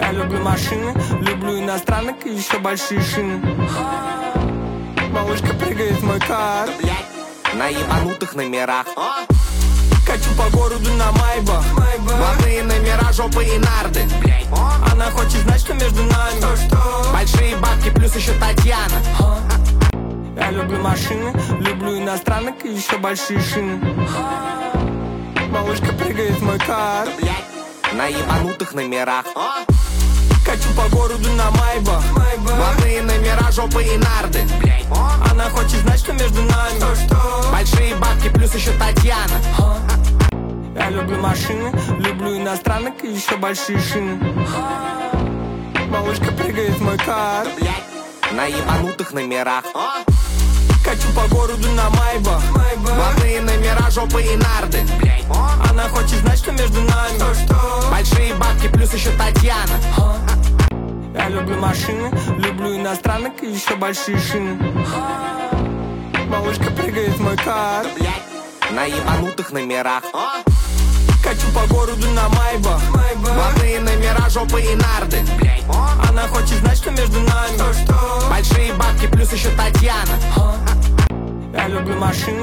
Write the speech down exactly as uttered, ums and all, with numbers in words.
Я люблю машины, люблю иностранок и еще большие шины. Малышка прыгает в мой кар, на ебанутых номерах. качу по городу на Майбах. Главные номера, жопы и нарды. Она хочет знать, что между нами. Что, что? Большие бабки, плюс еще Татьяна. Я люблю машины, люблю иностранок и еще большие шины. Малышка прыгает в мой кар, на ебанутых номерах. качу по городу на Майбах. Главные номера, жопы и нарды. Она хочет знать, что между нами. Что, что? Большие бабки, плюс еще Татьяна. Я люблю машины, люблю иностранок и еще большие шины. Малышка прыгает в мой кар, на ебанутых номерах. качу по городу на Майбах. Главные номера, жопы и нарды. Она хочет знать, что между нами. Что, что? Большие бабки, плюс еще Татьяна. Я люблю машины, люблю иностранок и еще большие шины. Малышка прыгает в мой кар, на ебанутых номерах. качу по городу на Майбах. Главные номера, жопы и нарды. Она хочет знать, что между нами. Что, что? Большие бабки, плюс еще Татьяна. Я люблю машины,